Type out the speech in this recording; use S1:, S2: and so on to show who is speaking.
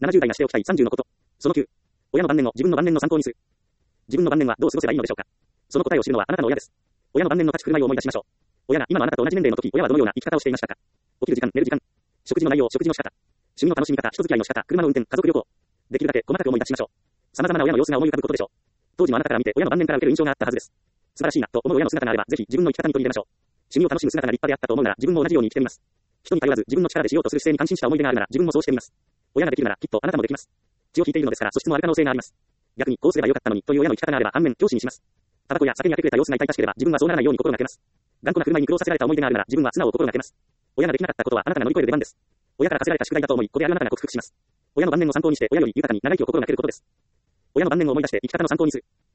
S1: 70代がしておきたい30のこと。その9。親の晩年を自分の晩年の参考にする。自分の晩年はどう過ごせばいいのでしょうか。その答えを知るのはあなたの親です。親の晩年の立ち振る舞いを思い出しましょう。親が今のあなたと同じ年齢の時、親はどのような生き方をしていましたか。起きる時間、寝る時間。食事の内容、食事の仕方。趣味の楽しみ方、人付き合いの仕方、車の運転、家族旅行。できるだけ細かく思い出しましょう。様々な親の様子が思い浮かぶことでしょう。当時のあなたから見て親の晩年から受ける印象があったはずです。素晴らしいなと思う親の姿があれば、ぜひ自分の生き方に取り入れましょう。趣味を楽しむ姿が立派であったと思うなら、自分も同じように生きてみます。人に頼らず自分の力でしようとする姿勢に感心した思い出があるなら、自分もそうしてみます。親ができるなら、きっとあなたもできます。血を引いているのですから素質もある可能性があります。逆にこうすればよかったのにという親の生き方があれば反面教師にします。タバコや酒に明け暮れた様子が痛々しければ自分はそうならないように心がけます。頑固な車に苦労させられた思い出があるなら自分は素直を心がけます。親ができなかったことはあなたが乗り越える出番です。親から課せられた宿題だと思い、これあるあなたが克服します。親の晩年を参考にして親より豊かに長生きを心がけることです。親の晩年を思い出して生き方の参考にする。